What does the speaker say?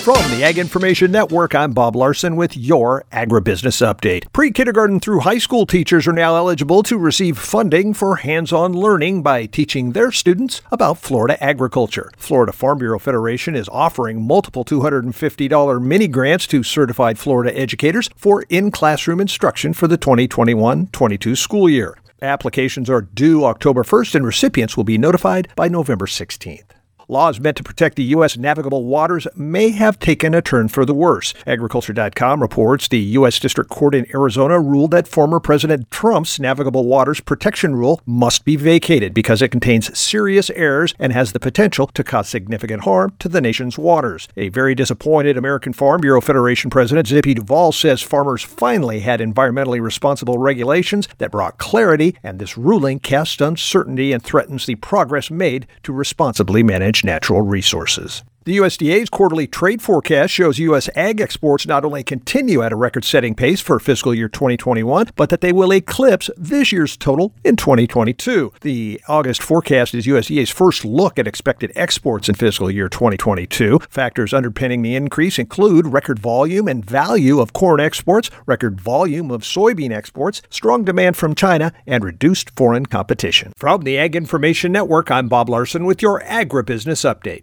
From the Ag Information Network, I'm Bob Larson with your Agribusiness Update. Pre-kindergarten through high school teachers are now eligible to receive funding for hands-on learning by teaching their students about Florida agriculture. Florida Farm Bureau Federation is offering multiple $250 mini grants to certified Florida educators for in-classroom instruction for the 2021-22 school year. Applications are due October 1st and recipients will be notified by November 16th. Laws meant to protect the U.S. navigable waters may have taken a turn for the worse. Agriculture.com reports the U.S. District Court in Arizona ruled that former President Trump's navigable waters protection rule must be vacated because it contains serious errors and has the potential to cause significant harm to the nation's waters. A very disappointed American Farm Bureau Federation President Zippy Duvall says farmers finally had environmentally responsible regulations that brought clarity, and this ruling casts uncertainty and threatens the progress made to responsibly manage natural resources. The USDA's quarterly trade forecast shows U.S. ag exports not only continue at a record-setting pace for fiscal year 2021, but that they will eclipse this year's total in 2022. The August forecast is USDA's first look at expected exports in fiscal year 2022. Factors underpinning the increase include record volume and value of corn exports, record volume of soybean exports, strong demand from China, and reduced foreign competition. From the Ag Information Network, I'm Bob Larson with your Agribusiness Update.